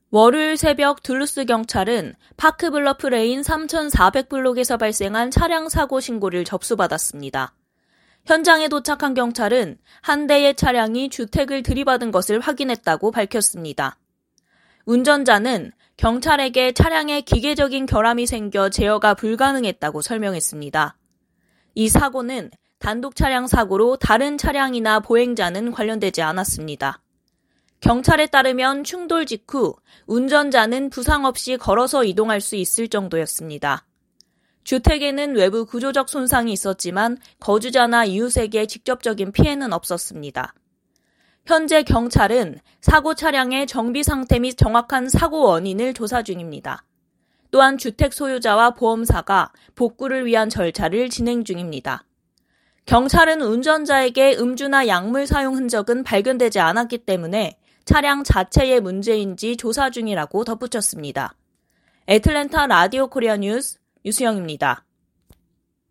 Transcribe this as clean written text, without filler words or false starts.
월요일 새벽 둘루스 경찰은 파크블러프 레인 3400블록에서 발생한 차량 사고 신고를 접수받았습니다. 현장에 도착한 경찰은 한 대의 차량이 주택을 들이받은 것을 확인했다고 밝혔습니다. 운전자는 경찰에게 차량에 기계적인 결함이 생겨 제어가 불가능했다고 설명했습니다. 이 사고는 단독 차량 사고로 다른 차량이나 보행자는 관련되지 않았습니다. 경찰에 따르면 충돌 직후 운전자는 부상 없이 걸어서 이동할 수 있을 정도였습니다. 주택에는 외부 구조적 손상이 있었지만 거주자나 이웃에게 직접적인 피해는 없었습니다. 현재 경찰은 사고 차량의 정비 상태 및 정확한 사고 원인을 조사 중입니다. 또한 주택 소유자와 보험사가 복구를 위한 절차를 진행 중입니다. 경찰은 운전자에게 음주나 약물 사용 흔적은 발견되지 않았기 때문에 차량 자체의 문제인지 조사 중이라고 덧붙였습니다. 애틀랜타 라디오 코리아 뉴스 유수영입니다.